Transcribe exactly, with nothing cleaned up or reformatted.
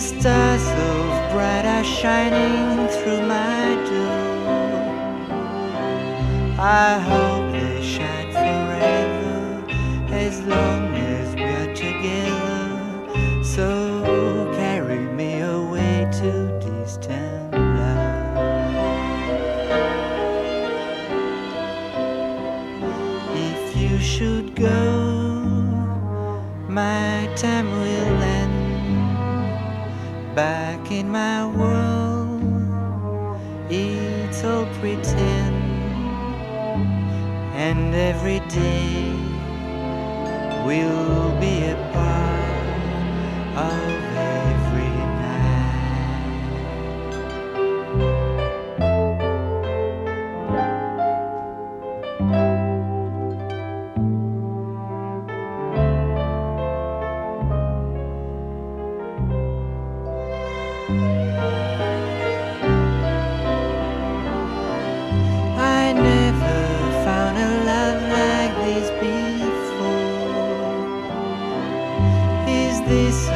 stars so bright are shining through my door. I hope they shine forever as long as we're together. So carry me away to distant love. If you should go, my time will end. Back in my world, it's all pretend, and every day will be a part of every I never found a love like this before. Is this